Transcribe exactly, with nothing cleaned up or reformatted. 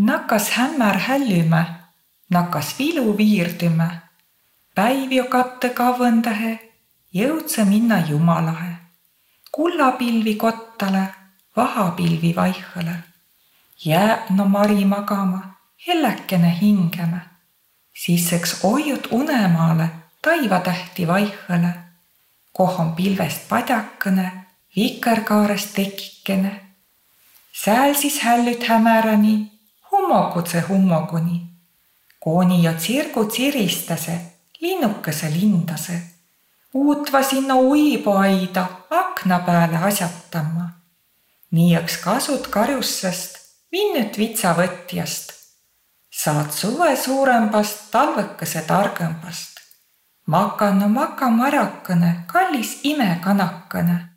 Nakkas hämmär hällümä, nakkas vilu viirdümä. Päiv jo katte kavõndahe, jõudse minna Jumalahe. Kullapilvi kottale, vahapilvi vaihõle. Jääb no mari magama, helläkene hingämä. Sisseks oijut unemaale, taivatähti vaihõle. Koh on pilvest padjakõne, vikerkaarest tekikene. Sääl siis hällüt hämäräni, hummokutse hummoguni. Kooni ja tsirgu tsiristase, linnukese lindase. Uutva sinna uiboaida akna pääle asjatama. Niiaks kasut karjussest, vinnüt vitsavõtjast. Saad suve suurempast, talvõkese targõmbast. Maka no maka marakõne, kallis imekanakõne.